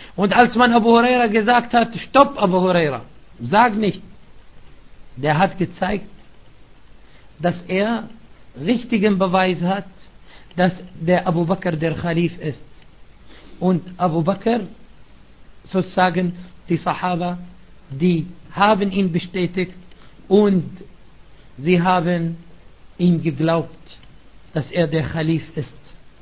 Und als man Abu Huraira gesagt hat, stopp Abu Huraira, sag nicht, der hat gezeigt, dass er richtigen Beweis hat, dass der Abu Bakr der Khalif ist. Und Abu Bakr, sozusagen die Sahaba, die haben ihn bestätigt und sie haben ihm geglaubt, dass er der Khalif ist.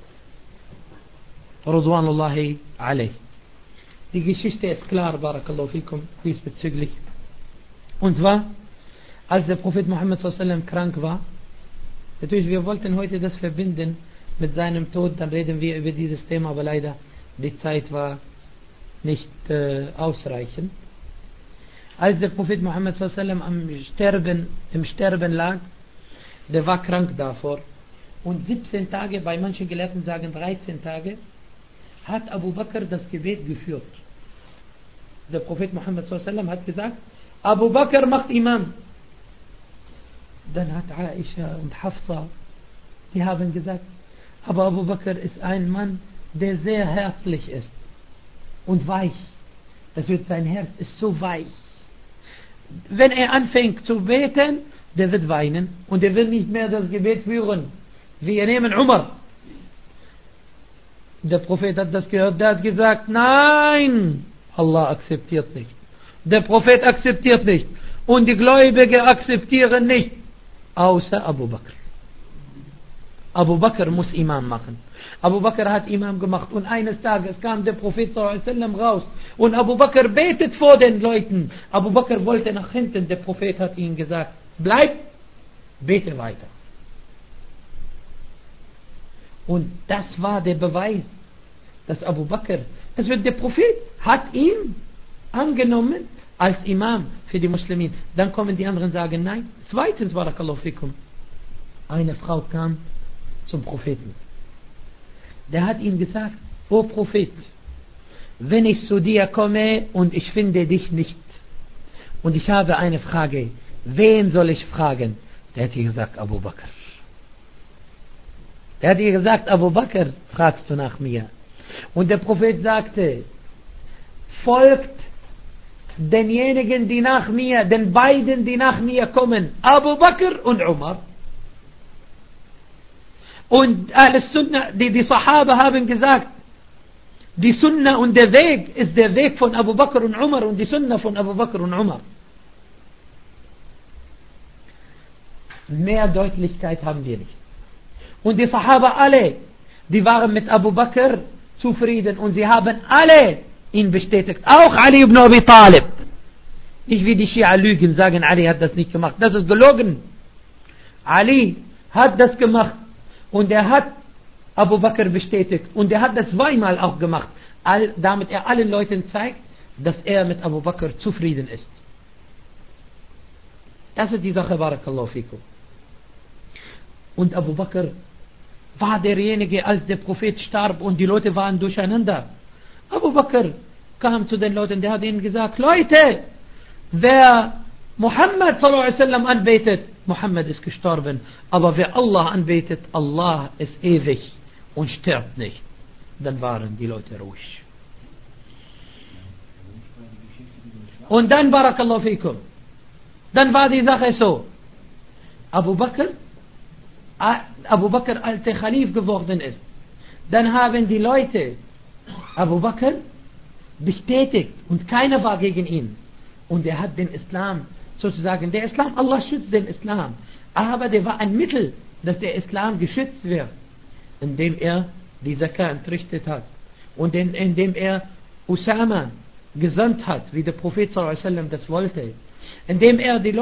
Ridwanullahi alayh. Die Geschichte ist klar, barakallahu fikum, diesbezüglich. Und zwar, als der Prophet Muhammad sallallahu alaihi wasallam krank war, natürlich, wir wollten heute das verbinden mit seinem Tod, dann reden wir über dieses Thema, aber leider die Zeit war nicht ausreichend. Als der Prophet Muhammad sallallahu alaihi wasallam im Sterben lag, der war krank davor. Und 17 Tage, bei manchen Gelehrten sagen 13 Tage, hat Abu Bakr das Gebet geführt. Der Prophet Muhammad sallallahu alaihi wasallam hat gesagt, Abu Bakr macht Imam. Dann hat Aisha und Hafsa, die haben gesagt, aber Abu Bakr ist ein Mann, der sehr herzlich ist und weich. Das wird, sein Herz ist so weich. Wenn er anfängt zu beten, der wird weinen und er will nicht mehr das Gebet führen. Wir nehmen Umar. Der Prophet hat das gehört, der hat gesagt, nein, Allah akzeptiert nicht. Der Prophet akzeptiert nicht. Und die Gläubigen akzeptieren nicht. Außer Abu Bakr. Abu Bakr muss Imam machen. Abu Bakr hat Imam gemacht und eines Tages kam der Prophet sallallahu alaihi wasallam raus und Abu Bakr betet vor den Leuten. Abu Bakr wollte nach hinten, der Prophet hat ihm gesagt, bleib, bete weiter. Und das war der Beweis, dass Abu Bakr, das wird der Prophet, hat ihn angenommen als Imam für die Muslimen. Dann kommen die anderen sagen, nein. Zweitens, barakallahu fikum, eine Frau kam zum Propheten. Der hat ihm gesagt, o Prophet, wenn ich zu dir komme und ich finde dich nicht und ich habe eine Frage, wen soll ich fragen? Der hat ihr gesagt, Abu Bakr. Der hat ihr gesagt, Abu Bakr, fragst du nach mir. Und der Prophet sagte, folgt denjenigen, die nach mir, den beiden, die nach mir kommen, Abu Bakr und Umar. Und Sunnah, die Sahaba haben gesagt, die Sunnah und der Weg ist der Weg von Abu Bakr und Umar und die Sunnah von Abu Bakr und Umar. Mehr Deutlichkeit haben wir nicht. Und die Sahaba alle, die waren mit Abu Bakr zufrieden und sie haben alle ihn bestätigt. Auch Ali ibn Abi Talib. Nicht wie die Schia lügen, sagen, Ali hat das nicht gemacht. Das ist gelogen. Ali hat das gemacht. Und er hat Abu Bakr bestätigt. Und er hat das zweimal auch gemacht. Damit er allen Leuten zeigt, dass er mit Abu Bakr zufrieden ist. Das ist die Sache, barakallahu fikum. Und Abu Bakr war derjenige, als der Prophet starb und die Leute waren durcheinander. Abu Bakr kam zu den Leuten, der hat ihnen gesagt, Leute, wer Muhammad sallallahu alaihi wasallam anbetet, Muhammad ist gestorben, aber wer Allah anbetet, Allah ist ewig und stirbt nicht. Dann waren die Leute ruhig. Und dann, barakallahu fikum, dann war die Sache so, Abu Bakr, als er Khalif geworden ist, dann haben die Leute Abu Bakr bestätigt und keiner war gegen ihn. Und er hat den Islam, sozusagen, der Islam, Allah schützt den Islam. Aber der war ein Mittel, dass der Islam geschützt wird, indem er die Zakah entrichtet hat. Und indem er Usama gesandt hat, wie der Prophet sallallahu alaihi wasallam das wollte. Indem er den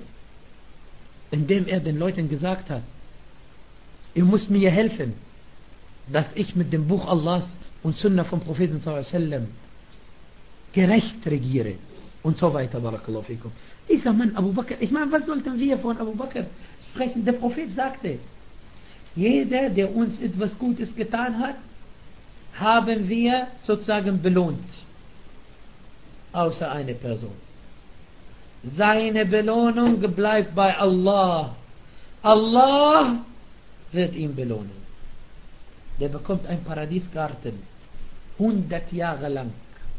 Leuten gesagt hat, ihr müsst mir helfen, dass ich mit dem Buch Allahs und Sunnah vom Propheten sallallahu alaihi wasallam gerecht regiere und so weiter, barakallahu fikum. Dieser Mann Abu Bakr, ich meine, was sollten wir von Abu Bakr sprechen? Der Prophet sagte, jeder, der uns etwas Gutes getan hat, haben wir sozusagen belohnt, außer eine Person. Seine Belohnung bleibt bei Allah. Allah wird ihn belohnen. Der bekommt einen Paradiesgarten 100 Jahre lang.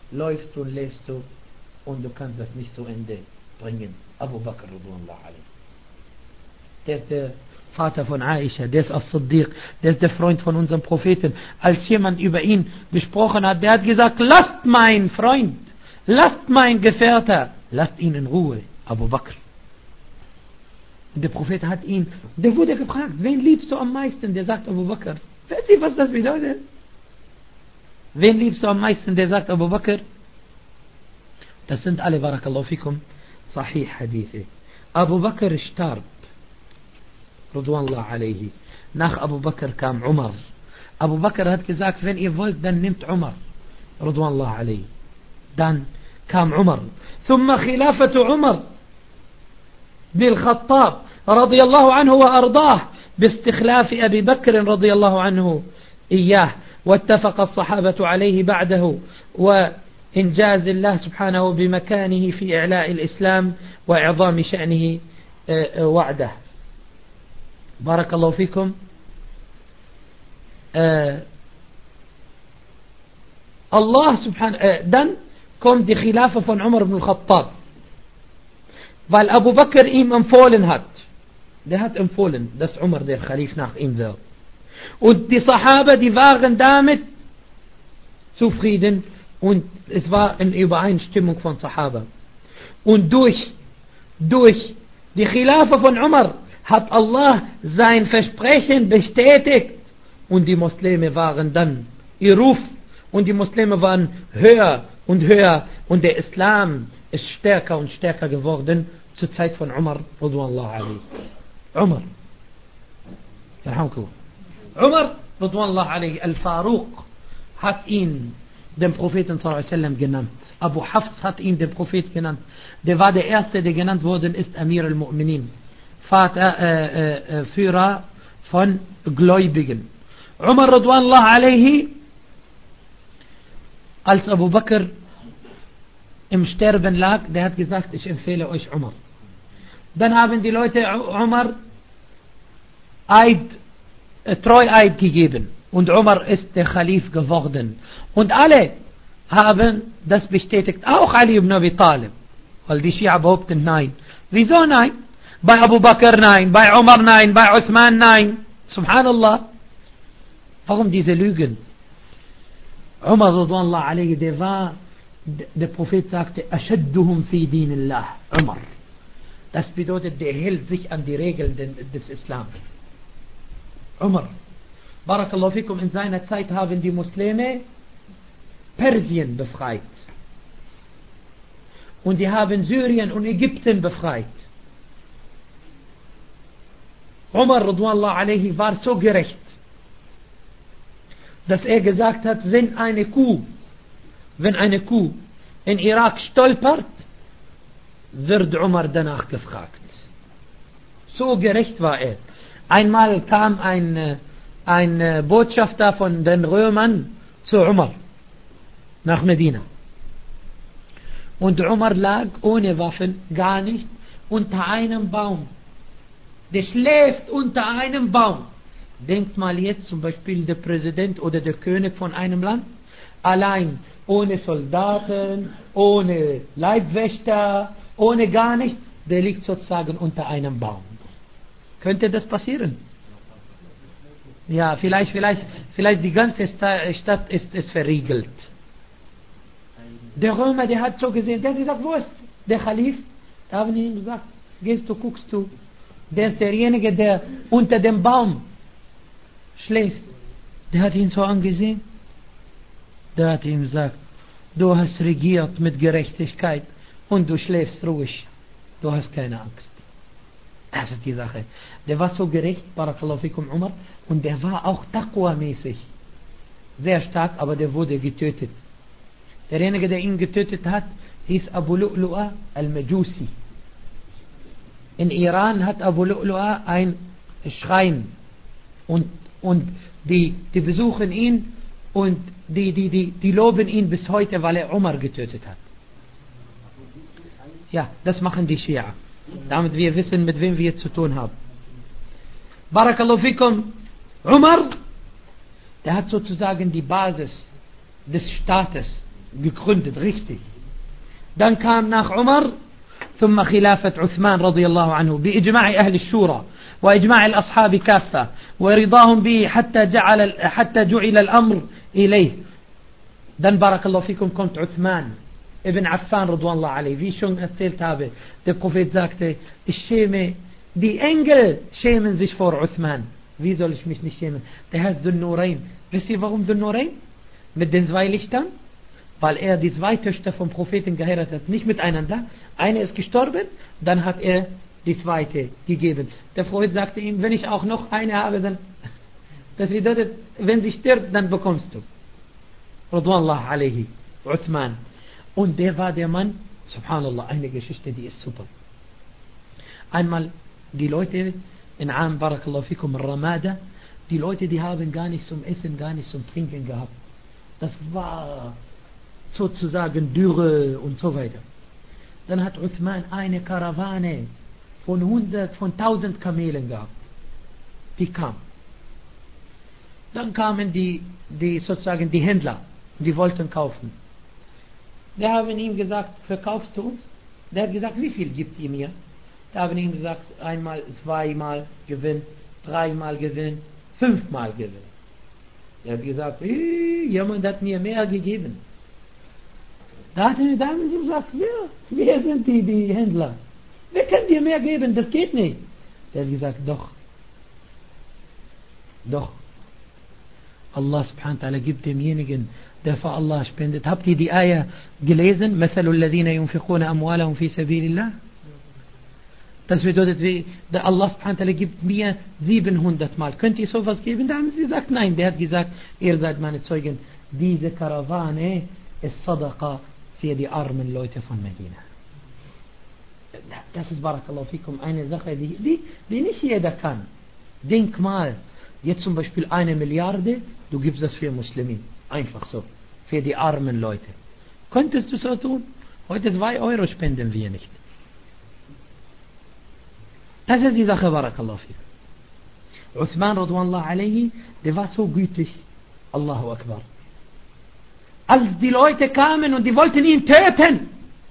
läufst du und lebst du und du kannst das nicht zu Ende bringen. Abu Bakr radhiyallahu anhu. Der ist der Vater von Aisha, der ist As-Siddiq, der ist der Freund von unserem Propheten. Als jemand über ihn gesprochen hat, der hat gesagt, lasst mein Freund, lasst mein Gefährter, lasst ihn in Ruhe, Abu Bakr. Und der Prophet hat ihn, der wurde gefragt, wen liebst du am meisten? Der sagt Abu Bakr. Wisst ihr, was das bedeutet? Wen liebst du am meisten? Der sagt Abu Bakr. Das sind alle, barakallahu fikum, Sahih Hadithe. Abu Bakr starb, radhiyallahu alayhi. Nach Abu Bakr kam Umar. Abu Bakr hat gesagt, wenn ihr wollt, dann nimmt Umar, radhiyallahu alayhi. Dann kam Umar. ثم خلافة عمر بن الخطاب رضي الله عنه وأرضاه باستخلاف أبي بكر رضي الله عنه إياه، واتفق الصحابة عليه بعده، وإنجاز الله سبحانه بمكانه في إعلاء الإسلام وإعظام شأنه وعده. بارك الله فيكم. Allah subhanahu, dann kommt die Khilafe von Umar ibn al-Khattab, weil Abu Bakr ihm empfohlen hat. Der hat empfohlen, dass Umar der Khalif nach ihm wird. Und die Sahaba, die waren damit zufrieden und es war eine Übereinstimmung von Sahaba. Und durch die Khilafe von Umar hat Allah sein Versprechen bestätigt und die Muslime waren dann, ihr Ruf, und die Muslime waren höher und höher und der Islam ist stärker und stärker geworden zur Zeit von Umar radhiyallahu anhu. Umar, Umar radhiyallahu anhu, Al-Faruq hat ihn den Propheten sallallahu alaihi wasallam genannt. Abu Hafs hat ihn den Prophet genannt. Der war der erste, der genannt worden ist, Amir al-Mu'minin, Vater, Führer von Gläubigen. Umar radhiyallahu anhu, als Abu Bakr im Sterben lag, der hat gesagt, ich empfehle euch Umar. Dann haben die Leute Umar Treueid gegeben und Umar ist der Khalif geworden. Und alle haben das bestätigt, auch Ali ibn Abi Talib, weil die Schia behaupten nein. Wieso nein? Bei Abu Bakr nein, bei Umar nein, bei Uthman nein. Subhanallah. Warum diese Lügen? Umar radhiyallahu alayhi, der Prophet sagte, ashadduhum fi dinillah, Umar. Das bedeutet, der hält sich an die Regeln des Islam. Umar, barakallahu fikum, in seiner Zeit haben die Muslime Persien befreit. Und die haben Syrien und Ägypten befreit. Umar radhiyallahu alayhi war so gerecht, dass er gesagt hat, wenn eine Kuh in Irak stolpert, wird Umar danach gefragt. So gerecht war er. Einmal kam ein Botschafter von den Römern zu Umar nach Medina. Und Umar lag ohne Waffen, gar nicht, unter einem Baum. Der schläft unter einem Baum. Denkt mal jetzt zum Beispiel der Präsident oder der König von einem Land, allein, ohne Soldaten, ohne Leibwächter, ohne gar nichts, der liegt sozusagen unter einem Baum. Könnte das passieren? Ja, vielleicht die ganze Stadt ist verriegelt. Der Römer, der hat so gesehen, der hat gesagt, wo ist der Khalif? Da haben die ihm gesagt, gehst du, guckst du, der ist derjenige, der unter dem Baum schläft. Der hat ihn so angesehen. Der hat ihm gesagt, du hast regiert mit Gerechtigkeit und du schläfst ruhig. Du hast keine Angst. Das ist die Sache. Der war so gerecht, barakallahu fikum Umar, und der war auch Taqwa-mäßig sehr stark, aber der wurde getötet. Derjenige, der ihn getötet hat, hieß Abu Lu'lu'a al-Majusi. In Iran hat Abu Lu'lu'a ein Schrein und die besuchen ihn und die loben ihn bis heute, weil er Umar getötet hat. Ja, das machen die Schia, damit wir wissen, mit wem wir zu tun haben. Barakallahu fikum. Umar, der hat sozusagen die Basis des Staates gegründet, richtig. Dann kam nach Umar ثم خلافة عثمان رضي الله عنه بإجماع أهل الشورى وإجماع الأصحاب كافة ورضاهم به حتى جعل الأمر إليه. Dann barakallahu fikum kommt Uthman ibn Affan radwanallahu alayhi. Wie schon erzählt habe, der Prophet sagte, die Engel schämen sich vor Uthman. Wie soll ich mich nicht schämen? Der heißt Dhun Nurayn. Wisst ihr warum Dhun Nurayn? Mit den 2 Lichtern? Weil er die 2 Töchter vom Propheten geheiratet hat, nicht miteinander. Eine ist gestorben, dann hat er die zweite gegeben. Der Prophet sagte ihm, wenn ich auch noch eine habe, dann, das bedeutet, wenn sie stirbt, dann bekommst du. Radwanallahu alayhi, Uthman. Und der war der Mann, subhanallah, eine Geschichte, die ist super. Einmal, die Leute in Am, barakallahu fikum, Ramada, die Leute, die haben gar nicht zum Essen, gar nicht zum Trinken gehabt. Das war sozusagen Dürre und so weiter. Dann hat Uthman eine Karawane von 1000 Kamelen gehabt. Die kam. Dann kamen die sozusagen die Händler, die wollten kaufen. Die haben ihm gesagt, verkaufst du uns? Der hat gesagt, wie viel gibt ihr mir? Die haben ihm gesagt, einmal, 2-mal Gewinn, 3-mal Gewinn, 5-mal Gewinn. Er hat gesagt, jemand hat mir mehr gegeben. Da haben sie gesagt, wer sind die Händler? Wer kann dir mehr geben? Das geht nicht. Der hat gesagt, doch. Allah subhanahu wa ta'ala gibt demjenigen, der für Allah spendet. Habt ihr die Ayah gelesen? مثل الذين ينفقون أموالهم في سبيل الله. Das bedeutet, Allah subhanahu wa ta'ala gibt mir 700 Mal. Könnt ihr sowas geben? Da haben sie gesagt, nein. Der hat gesagt, ihr seid meine Zeugen. Diese Karawane ist Sadaqa für die armen Leute von Medina. Das ist, barakallahu fikum, eine Sache, die nicht jeder kann. Denk mal, jetzt zum Beispiel 1 Milliarde, du gibst das für Muslimen. Einfach so. Für die armen Leute. Könntest du so tun? Heute 2 Euro spenden wir nicht. Das ist die Sache, barakallahu fikum. Uthman radwanallahu alayhi, der war so gütig. Allahu Akbar. Als die Leute kamen und die wollten ihn töten.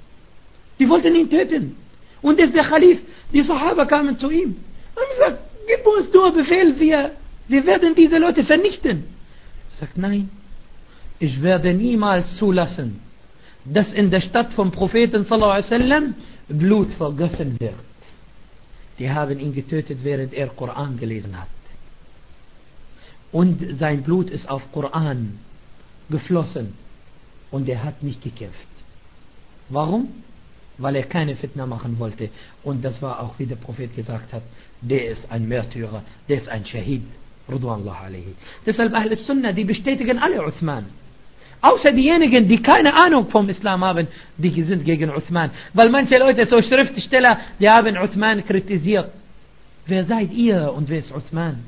Und das ist der Khalif. Die Sahaba kamen zu ihm. Und haben gesagt, gib uns nur Befehl, wir werden diese Leute vernichten. Er sagt, nein, ich werde niemals zulassen, dass in der Stadt vom Propheten sallallahu alaihi wasallam Blut vergossen wird. Die haben ihn getötet, während er Koran gelesen hat. Und sein Blut ist auf Koran geflossen. Und er hat nicht gekämpft. Warum? Weil er keine Fitna machen wollte. Und das war auch, wie der Prophet gesagt hat, der ist ein Märtyrer, der ist ein Shahid. Radwanallahu alayhi. Deshalb Ahl Sunnah, die bestätigen alle Uthman. Außer diejenigen, die keine Ahnung vom Islam haben, die sind gegen Uthman. Weil manche Leute, so Schriftsteller, die haben Uthman kritisiert. Wer seid ihr und wer ist Uthman?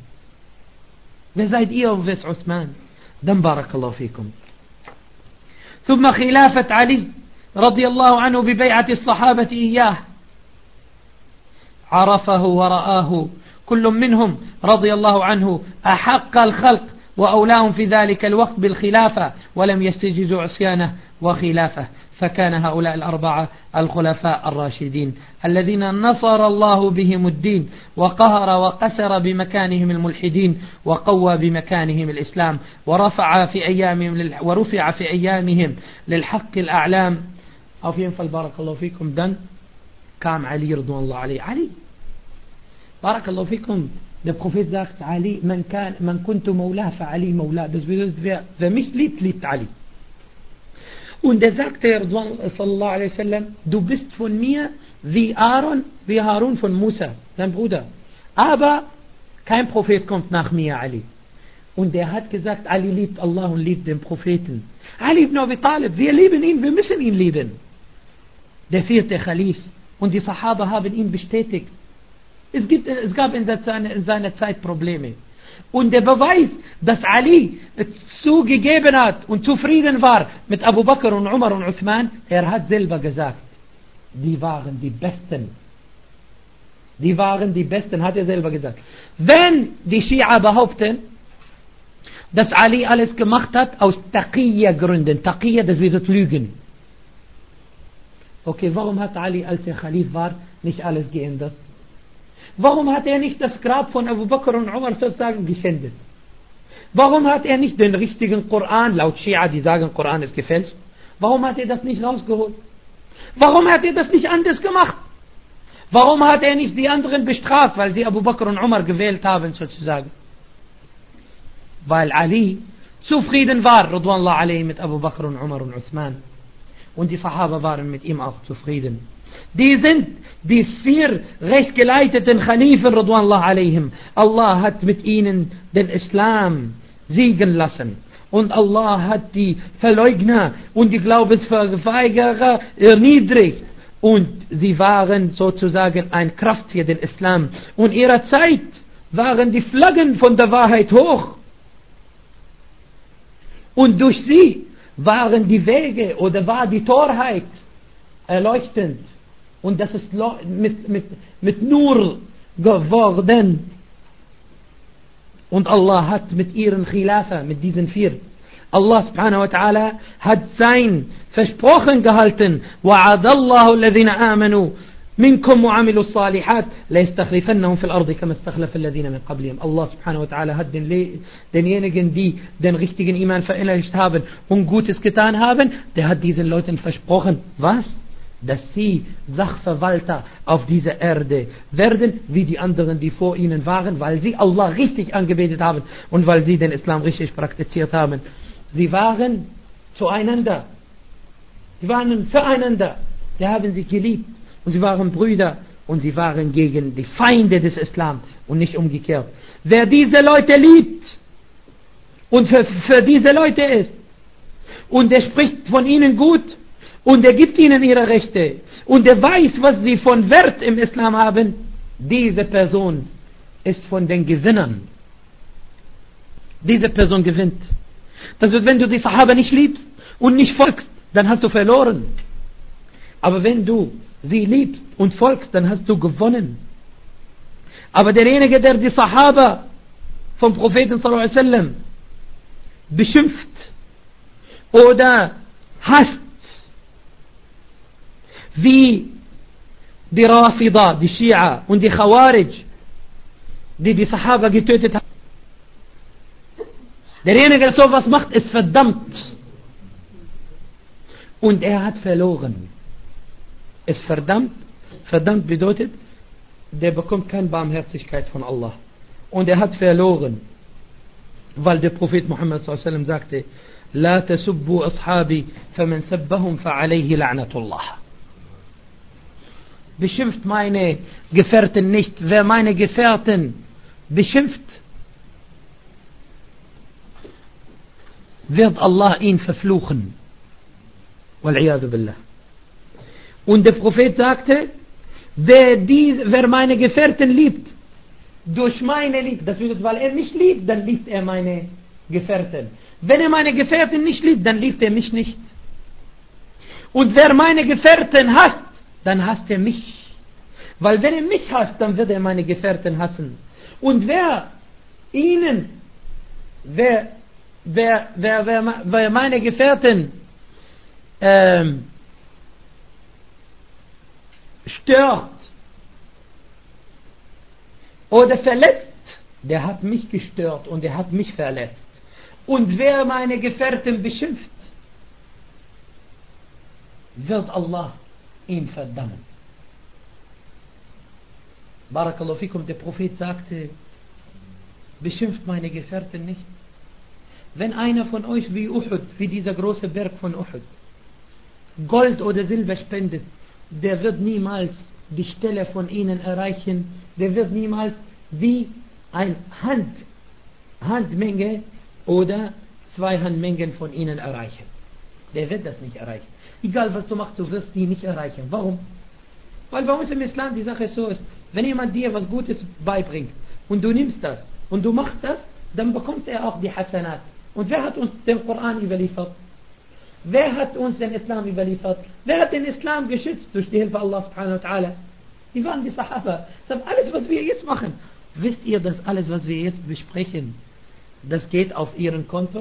Dann barakallahu fikum. ثم خلافة علي رضي الله عنه ببيعة الصحابة إياه عرفه ورآه كل منهم رضي الله عنه أحق الخلق وأولاهم في ذلك الوقت بالخلافة ولم يستجيزوا عصيانه وخلافه فكان هؤلاء 4 الخلفاء الراشدين الذين نصر الله بهم الدين وقهر وقسر بمكانهم الملحدين وقوى بمكانهم الإسلام ورفع في أيامهم للحق الأعلام. Auf jeden Fall, barakallahu fikum, dann kam Ali radwanallahu alayhi. Ali, barakallahu fikum, der Prophet sagt, Ali, man kuntu mawla fa Ali mawla. Das bedeutet, wer mich liebt, liebt Ali. Und er sagte, sallallahu alaihi wasallam, du bist von mir wie Harun von Musa, sein Bruder. Aber kein Prophet kommt nach mir, Ali. Und er hat gesagt, Ali liebt Allah und liebt den Propheten. Ali ibn Abi Talib, wir lieben ihn, wir müssen ihn lieben. Der 4. Khalif. Und die Sahaba haben ihn bestätigt. Es gab in seiner Zeit Probleme. Und der Beweis, dass Ali zugegeben hat und zufrieden war mit Abu Bakr und Umar und Uthman, er hat selber gesagt, die waren die Besten. Hat er selber gesagt. Wenn die Schia behaupten, dass Ali alles gemacht hat aus Taqiyya-Gründen. Taqiyya, das bedeutet Lügen. Okay, warum hat Ali, als er Khalif war, nicht alles geändert? Warum hat er nicht das Grab von Abu Bakr und Umar sozusagen geschändet? Warum hat er nicht den richtigen Koran, laut Schia, die sagen, Koran ist gefälscht, warum hat er das nicht rausgeholt? Warum hat er das nicht anders gemacht? Warum hat er nicht die anderen bestraft, weil sie Abu Bakr und Umar gewählt haben, sozusagen? Weil Ali zufrieden war, Ridwanullah alayhi, mit Abu Bakr und Umar und Uthman. Und die Sahaba waren mit ihm auch zufrieden. Die sind die 4 rechtgeleiteten Khalifen, Ridwanullah alayhim. Allah hat mit ihnen den Islam siegen lassen. Und Allah hat die Verleugner und die Glaubensverweigerer erniedrigt. Und sie waren sozusagen eine Kraft für den Islam. Und ihrer Zeit waren die Flaggen von der Wahrheit hoch. Und durch sie waren die Wege oder war die Torheit erleuchtend. Und das ist mit Nur geworden. Und Allah hat mit ihren Khilafa, mit diesen 4, Allah subhanahu wa ta'ala hat sein Versprochen gehalten. وَعَدَ اللَّهُ الَّذِينَ آمَنُوا مِنْكُمْ وَعَمِلُوا الصَّالِحَاتِ لَيَسْتَخْلِفَنَّهُمْ فِي الْأَرْضِ كَمَا اسْتَخْلَفَ الَّذِينَ مِنْ قَبْلِهِمْ. Allah subhanahu wa ta'ala hat denjenigen, die den richtigen Iman verinnerlicht haben und Gutes getan haben, der hat diesen Leuten versprochen, was? Dass sie Sachverwalter auf dieser Erde werden, wie die anderen, die vor ihnen waren, weil sie Allah richtig angebetet haben und weil sie den Islam richtig praktiziert haben. Sie waren zueinander. Sie waren füreinander. Sie haben sich geliebt. Und sie waren Brüder. Und sie waren gegen die Feinde des Islam. Und nicht umgekehrt. Wer diese Leute liebt und für diese Leute ist, und er spricht von ihnen gut, und er gibt ihnen ihre Rechte, und er weiß, was sie von Wert im Islam haben, diese Person ist von den Gewinnern. Diese Person gewinnt. Das heißt, wenn du die Sahaba nicht liebst und nicht folgst, dann hast du verloren. Aber wenn du sie liebst und folgst, dann hast du gewonnen. Aber derjenige, der die Sahaba vom Propheten sallallahu alaihi wasallam beschimpft oder hasst, wie die Rafida, die Schia und die Khawarij, die die Sahaba getötet haben, derjenige, der sowas macht, ist verdammt. Und er hat verloren. Ist verdammt. Verdammt bedeutet, der bekommt keine Barmherzigkeit von Allah. Und er hat verloren. Weil der Prophet Muhammad sallallahu alaihi wasallam sagte, La tasubbu ashabi, faman sabbahum fa'alayhi la'natullah. Beschimpft meine Gefährten nicht. Wer meine Gefährten beschimpft, wird Allah ihn verfluchen. Wal'iyadu billah. Und der Prophet sagte, wer meine Gefährten liebt, durch meine Liebe, das bedeutet, weil er mich liebt, dann liebt er meine Gefährten. Wenn er meine Gefährten nicht liebt, dann liebt er mich nicht. Und wer meine Gefährten hasst, dann hasst er mich. Weil wenn er mich hasst, dann wird er meine Gefährten hassen. Und wer meine Gefährten stört oder verletzt, der hat mich gestört und er hat mich verletzt. Und wer meine Gefährten beschimpft, wird Allah ihn verdammen. Barakallahu fikum, der Prophet sagte, beschimpft meine Gefährten nicht. Wenn einer von euch wie Uhud, wie dieser große Berg von Uhud, Gold oder Silber spendet, der wird niemals die Stelle von ihnen erreichen, der wird niemals wie eine Handmenge oder 2 Handmengen von ihnen erreichen. Der wird das nicht erreichen. Egal was du machst, du wirst die nicht erreichen. Warum? Weil bei uns im Islam die Sache so ist, wenn jemand dir was Gutes beibringt und du nimmst das und du machst das, dann bekommt er auch die Hasanat. Und wer hat uns den Koran überliefert? Wer hat uns den Islam überliefert? Wer hat den Islam geschützt durch die Hilfe Allah subhanahu wa ta'ala? Die waren die Sahaba. Das alles, was wir jetzt machen. Wisst ihr, dass alles, was wir jetzt besprechen, das geht auf ihren Konto.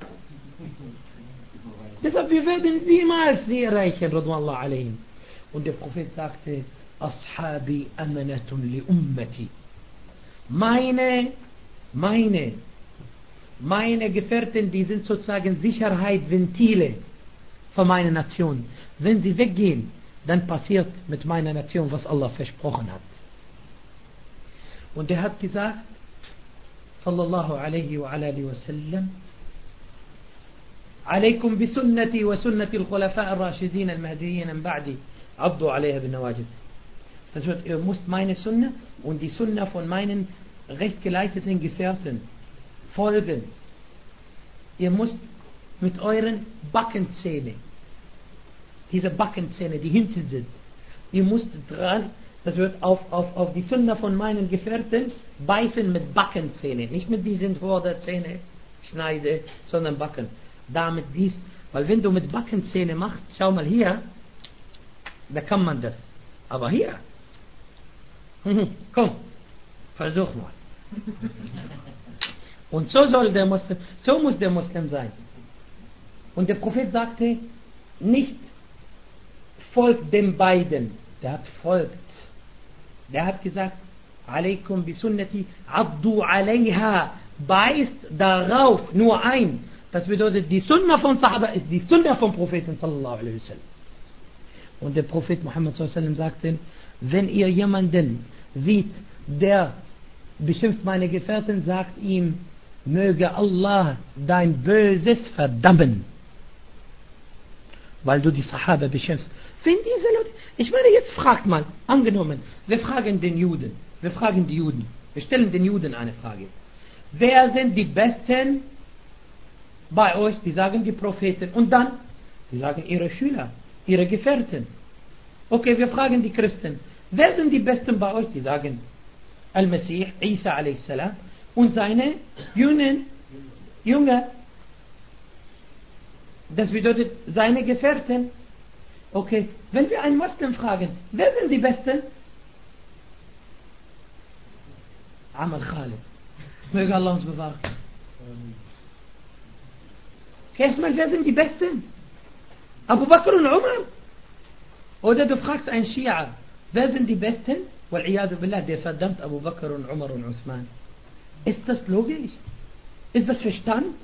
Deshalb, wir werden niemals sie erreichen, radwanallahu alayhim. Und der Prophet sagte, Ashabi amanatun li ummati. Meine Gefährten, die sind sozusagen Sicherheitsventile von meiner Nation. Wenn sie weggehen, dann passiert mit meiner Nation, was Allah versprochen hat. Und er hat gesagt, sallallahu alaihi wa alihi wa sallam, عليكم بسنتي وسنة الخلفاء الراشدين المهديين من بعدي عضوا عليها بالنواجذ. Das wird, ihr müsst meine Sunna und die Sunna von meinen rechtgeleiteten Gefährten folgen. Ihr müsst mit euren Backenzähnen, diese Backenzähne, die hinten sind, ihr müsst dran, das wird auf die Sunna von meinen Gefährten beißen mit Backenzähnen, nicht mit diesen Vorderzähne, Schneide, sondern Backen. Damit dies, weil wenn du mit Backenzähne machst, schau mal hier, da kann man das. Aber hier, komm, versuch mal. Und so soll der Muslim, so muss der Muslim sein. Und der Prophet sagte, nicht folgt den beiden, der hat folgt. Der hat gesagt, alaikum bi sunnati, addu alaiha, beißt darauf nur ein. Das bedeutet, die Sunna von Sahaba ist die Sunna vom Propheten sallallahu alaihi wasallam. Und der Prophet Muhammad sallallahu alaihi wasallam sagte, wenn ihr jemanden sieht, der beschimpft meine Gefährten, sagt ihm, möge Allah dein Böses verdammen. Weil du die Sahaba beschimpfst. Wenn diese Leute, ich meine, jetzt fragt mal, angenommen, wir fragen den Juden, wir fragen die Juden, wir stellen den Juden eine Frage. Wer sind die Besten bei euch? Die sagen die Propheten. Und dann, die sagen ihre Schüler, ihre Gefährten. Okay, wir fragen die Christen. Wer sind die Besten bei euch? Die sagen Al-Masih, Isa a.s. und seine Jünger. Das bedeutet seine Gefährten. Okay, wenn wir einen Muslim fragen, wer sind die Besten? Amal Khalid. Möge Allah uns bewahren. Erstmal, wer sind die Besten? Abu Bakr und Umar? Oder du fragst einen Schia, wer sind die Besten? Wal-Iyadu Billah, der verdammt Abu Bakr und Umar und Uthman. Ist das logisch? Ist das Verstand?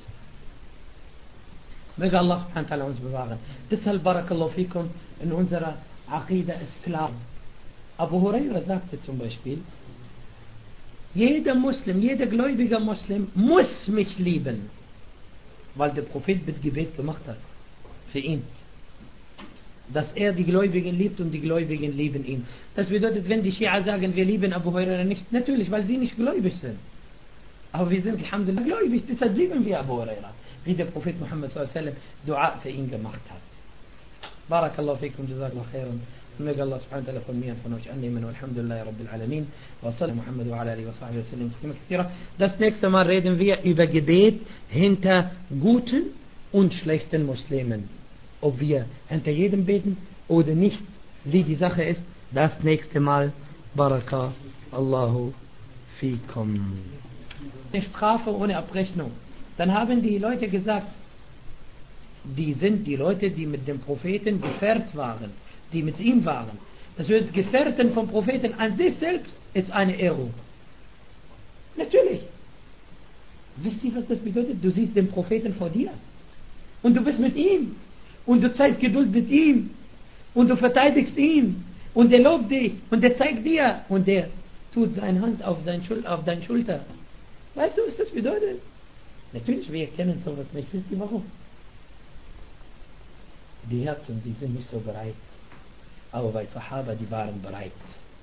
Möge Allah subhanahu wa ta'ala uns bewahren. Deshalb, barakallahu fikum, in unserer Aqida ist klar. Abu Huraira sagte zum Beispiel, jeder Muslim, jeder gläubige Muslim muss mich lieben. Weil der Prophet mit Gebet gemacht hat. Für ihn. Dass er die Gläubigen liebt und die Gläubigen lieben ihn. Das bedeutet, wenn die Schia sagen, wir lieben Abu Huraira nicht, natürlich, weil sie nicht gläubig sind. Aber wir sind, alhamdulillah, gläubig, deshalb lieben wir Abu Huraira. Wie der Prophet Muhammad sallallahu alaihi wasallam Dua für ihn gemacht hat. Barakallahu fikum, jazakallahu khairan. Möge Allah subhanahu wa ta'ala von mir und von euch annehmen. Walhamdulillahi Rabbil Alamin. Wa sallam Muhammad wa ala alihi wa sahbihi wa sallam taslima kathira. Das nächste Mal reden wir über Gebet hinter guten und schlechten Muslimen. Ob wir hinter jedem beten oder nicht, wie die Sache ist, das nächste Mal. Baraka Allahu fikum. Eine Strafe ohne Abrechnung. Dann haben die Leute gesagt, die sind die Leute, die mit dem Propheten Gefährt waren, die mit ihm waren. Das wird Gefährten vom Propheten an sich selbst ist eine Ehrung. Natürlich. Wisst ihr, was das bedeutet? Du siehst den Propheten vor dir. Und du bist mit ihm. Und du zeigst Geduld mit ihm. Und du verteidigst ihn. Und er lobt dich. Und er zeigt dir. Und er tut seine Hand auf deine Schulter. Weißt du, was das bedeutet? Natürlich, wir kennen sowas nicht. Wisst ihr warum? Die Herzen, die sind nicht so bereit. Aber bei Sahaba, die waren bereit.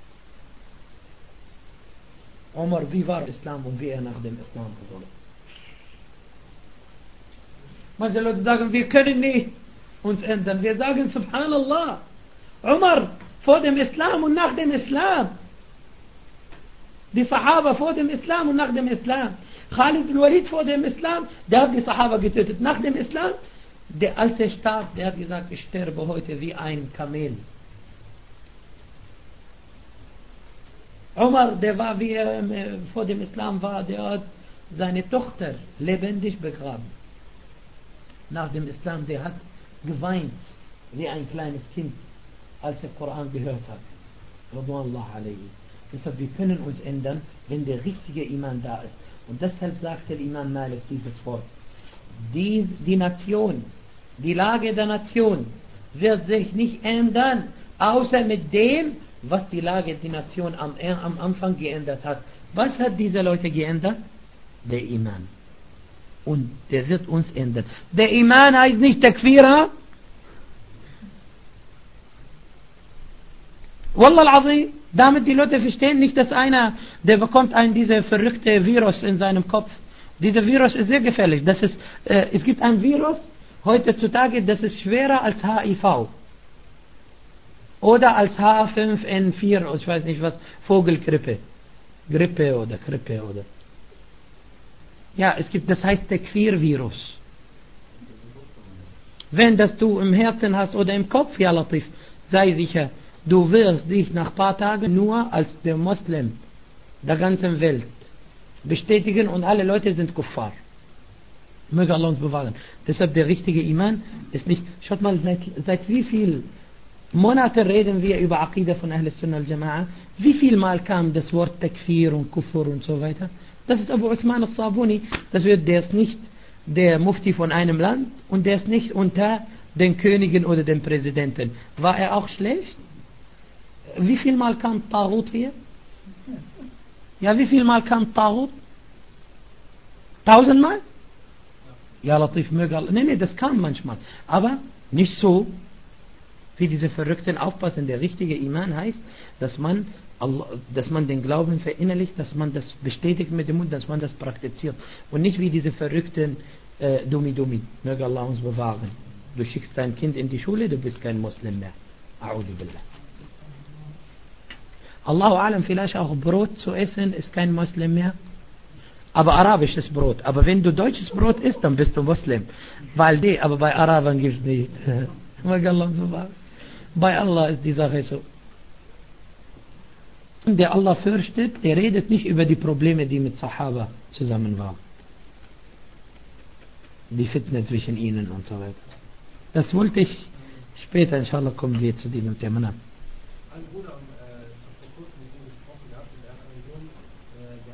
Omar, wie war Islam und wie er nach dem Islam wurde? Manche Leute sagen, wir können nicht uns ändern. Wir sagen, Subhanallah. Omar vor dem Islam und nach dem Islam. Die Sahaba vor dem Islam und nach dem Islam. Khalid bin Walid vor dem Islam, der hat die Sahaba getötet. Nach dem Islam, als er starb, der hat gesagt, ich sterbe heute wie ein Kamel. Umar, der war, wie er vor dem Islam war, der hat seine Tochter lebendig begraben. Nach dem Islam, der hat geweint wie ein kleines Kind, als er Koran gehört hat. Radwanullah alayhi. Deshalb, wir können uns ändern, wenn der richtige Iman da ist. Und deshalb sagt der Imam Malik dieses Wort. Die Nation, die Lage der Nation wird sich nicht ändern, außer mit dem, was die Lage der Nation am Anfang geändert hat. Was hat diese Leute geändert? Der Iman. Und der wird uns ändern. Der Iman heißt nicht Takfira. Wallah al-Azim, damit die Leute verstehen nicht, dass einer, der bekommt diese verrückte Virus in seinem Kopf. Dieser Virus ist sehr gefährlich. Es gibt ein Virus heutzutage, das ist schwerer als HIV. Oder als H5N4, ich weiß nicht was, Vogelgrippe. Grippe oder Grippe oder. Ja, das heißt Takfir-Virus. Wenn das du im Herzen hast oder im Kopf, ja Latif, sei sicher, du wirst dich nach ein paar Tagen nur als der Muslim der ganzen Welt bestätigen und alle Leute sind Kuffar. Möge Allah uns bewahren. Deshalb der richtige Iman ist nicht, schaut mal, seit wie viel Monate reden wir über Aqidah von Ahl Sunnah al-Jama'a. Wie viel Mal kam das Wort Takfir und Kufur und so weiter? Das ist Abu Uthman al-Sabuni. Der ist nicht der Mufti von einem Land und der ist nicht unter den Königen oder den Präsidenten. War er auch schlecht? Wie viel Mal kam Taghut hier? Ja, wie viel Mal kam Taghut? 1000 Mal? Ja, Latif, möge Allah. Nee, das kam manchmal. Aber nicht so, wie diese Verrückten aufpassen. Der richtige Iman heißt, dass man den Glauben verinnerlicht, dass man das bestätigt mit dem Mund, dass man das praktiziert. Und nicht wie diese Verrückten Dummi. Möge Allah uns bewahren. Du schickst dein Kind in die Schule, du bist kein Muslim mehr. A'udhu billah. Allahu Alam, vielleicht auch Brot zu essen ist kein Muslim mehr. Aber arabisches Brot. Aber wenn du deutsches Brot isst, dann bist du Muslim. Aber bei Arabern gibt es nicht. Bei Allah ist die Sache so. Der Allah fürchtet, der redet nicht über die Probleme, die mit Sahaba zusammen waren. Die Fitne zwischen ihnen und so weiter. Das wollte ich später, inshallah, kommen wir zu diesem Thema. Ein Bruder, vor kurzem mit ihm gesprochen gehabt, und er hat einen Sohn, der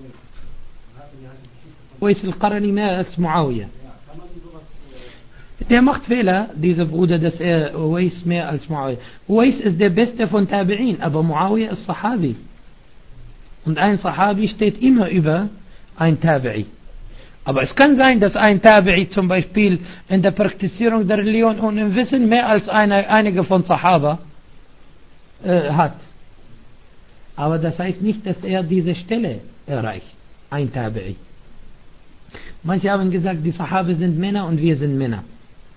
heißt Uwais. Uwais al-Qarani mehr als Muawiyah. Kann man sowas... Der macht Fehler, dieser Bruder, dass er Uwais mehr als Muawiyah. Uwais ist der Beste von Tabi'in, aber Muawiyah ist Sahabi. Und ein Sahabi steht immer über ein Tabi'i. Aber es kann sein, dass ein Tabi'i zum Beispiel in der Praktizierung der Religion und im Wissen mehr als einige von Sahaba hat. Aber das heißt nicht, dass er diese Stelle erreicht. Ein Tabi'i. Manche haben gesagt, die Sahaba sind Männer und wir sind Männer.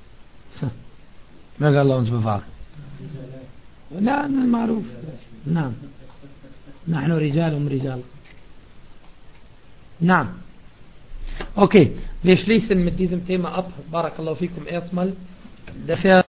Möge Allah uns bewahren. لا معروف نعم نحن رجال رجال. نعم. Okay, wir schließen mit diesem Thema ab. Barakallahu fikum erstmal.